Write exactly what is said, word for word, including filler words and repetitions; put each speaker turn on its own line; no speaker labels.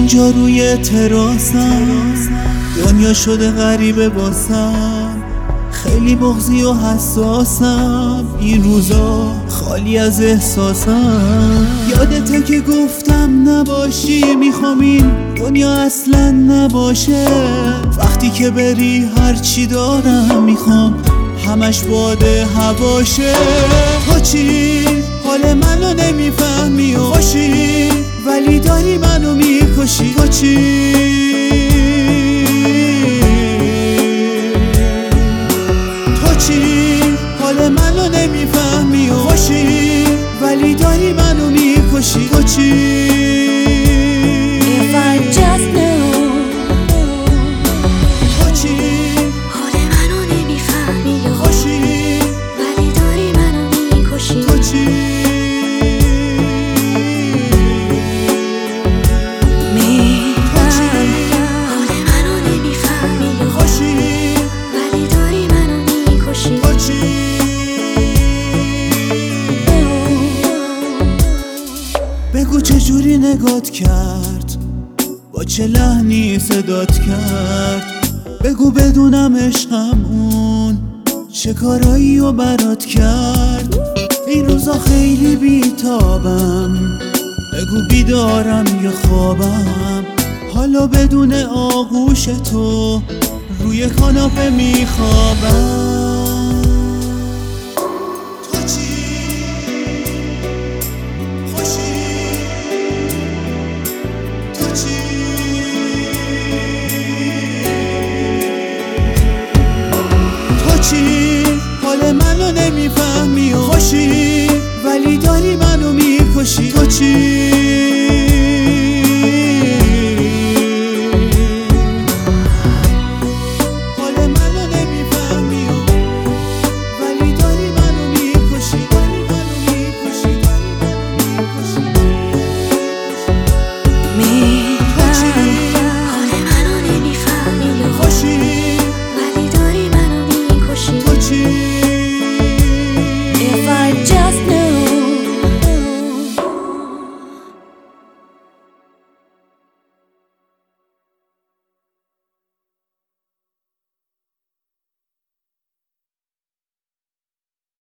اینجا روی تراسم، دنیا شده غریبه باسم، خیلی بغضی و حساسم، این روزا خالی از احساسم. یادته که گفتم نباشی، میخوام این دنیا اصلا نباشه. وقتی که بری هرچی دارم میخوام همش باده هواشه. تو چی؟ حال منو نمیفهمی و خوشی، ولی داری منو میکشی. تو چی؟ تو چی؟ حال منو نمیفهمی و خوشی، ولی داری منو میکشی. تو چی؟
If I just knew.
تو چی؟
حال منو نمیفهمی و
خوشی،
ولی داری منو میکشی.
تو چی؟ بگو چجوری نگات کرد، با چه لحنی صدات کرد. بگو بدونم عشقم اون چه کارایی و برات کرد. این روزا خیلی بیتابم، بگو بیدارم یا خوابم. حالا بدون آغوش تو روی کاناپه میخوابم. حال منو نمیفهمی و خوشی، ولی داری منو میکشی. تو چی؟